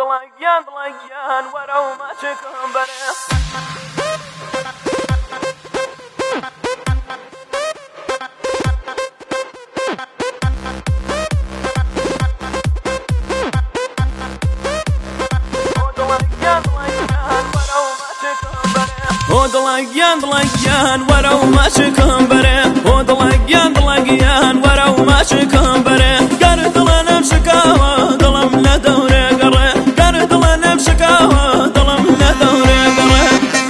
دڵەگیان وەرە و ماچێکم بەرێ دڵەگیان وەرە و ماچێکم بەرێ دڵەگیان وەرە و ماچێکم بەرێ گەر دڵە نەم شکاوە دڵم لە دەورێ گەڕێ گەر دڵە نەم شکاوە دڵم لە دەورێ گەڕێ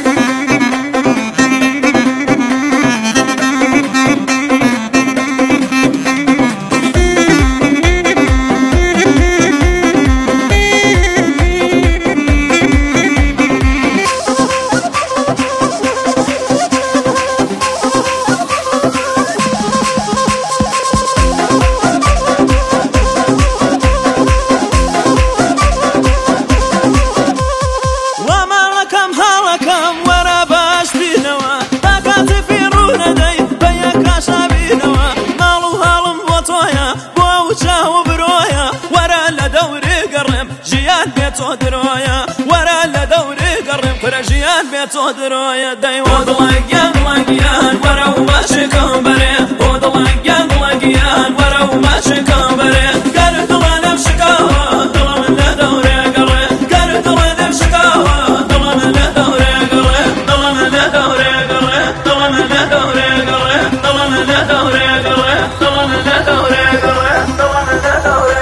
وەرە لە دەورێ گەڕێم کورە ژیان بێت تۆ درۆیە دەیوە دڵەگیان وەرە و ماچێکم بەرێ دڵەگیان وەرە و ماچێکم بەرێ گەر دڵە نەم شکاوە دڵم لە دەورێ گەڕێ گەر دڵە نەم شکاوە دڵم لە دەورێ گەڕێ دڵم لە دەورێ گەڕێ دڵم لە دەورێ گەڕێ دڵم لە دەورێ گەڕێ دڵم لە دەورێ گەڕێ دڵم لە دەورێ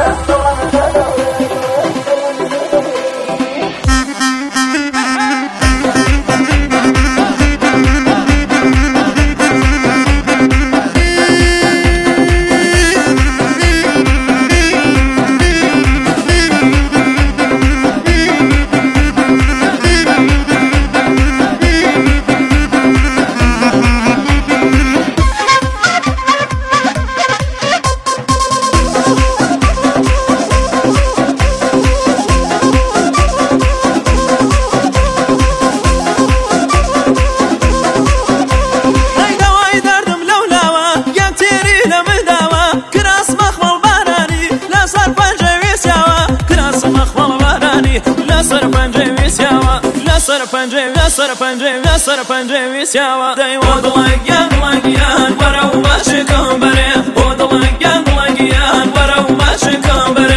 لەسەر پەنجەی ویسیاوە دەیوە دڵەگیان وەرە و ماچێکم بەرێ دڵەگیان وەرە و ماچێکم بەرێ